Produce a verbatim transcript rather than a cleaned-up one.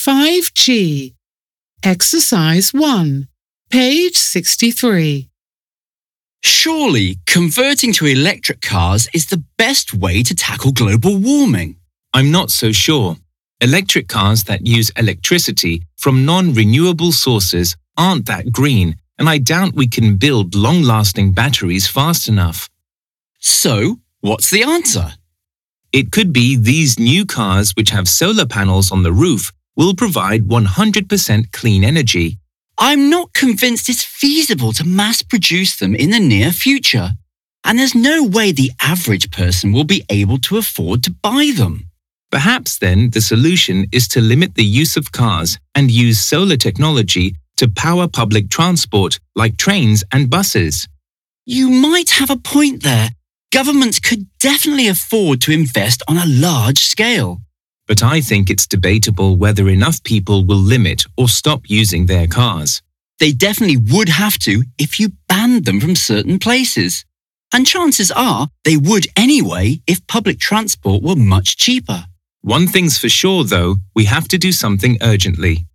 five G. Exercise one, page sixty-three. Surely, converting to electric cars is the best way to tackle global warming. I'm not so sure. Electric cars that use electricity from non-renewable sources aren't that green, and I doubt we can build long-lasting batteries fast enough. So, what's the answer? It could be these new cars which have solar panels on the roof will provide one hundred percent clean energy. I'm not convinced it's feasible to mass produce them in the near future. And there's no way the average person will be able to afford to buy them. Perhaps then the solution is to limit the use of cars and use solar technology to power public transport like trains and buses. You might have a point there. Governments could definitely afford to invest on a large scale. But I think it's debatable whether enough people will limit or stop using their cars. They definitely would have to if you banned them from certain places. And chances are they would anyway if public transport were much cheaper. One thing's for sure, though, we have to do something urgently.